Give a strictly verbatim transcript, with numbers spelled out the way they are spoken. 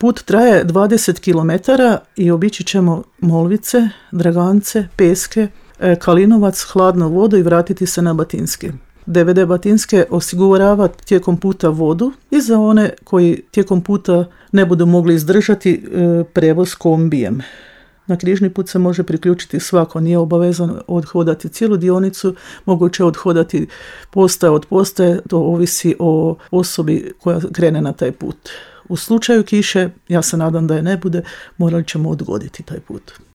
put traje dvadeset kilometara i obići ćemo Molvice, Dragance, Peske, Kalinovac, Hladnu vodu i vratiti se na Batinske. D V D Batinske osigurava tijekom puta vodu i za one koji tijekom puta ne budu mogli izdržati prevoz kombijem. Na križni put se može priključiti svako, nije obavezan odhodati cijelu dionicu, moguće odhodati postaje od postaje, to ovisi o osobi koja krene na taj put. U slučaju kiše, ja se nadam da je ne bude, morali ćemo odgoditi taj put.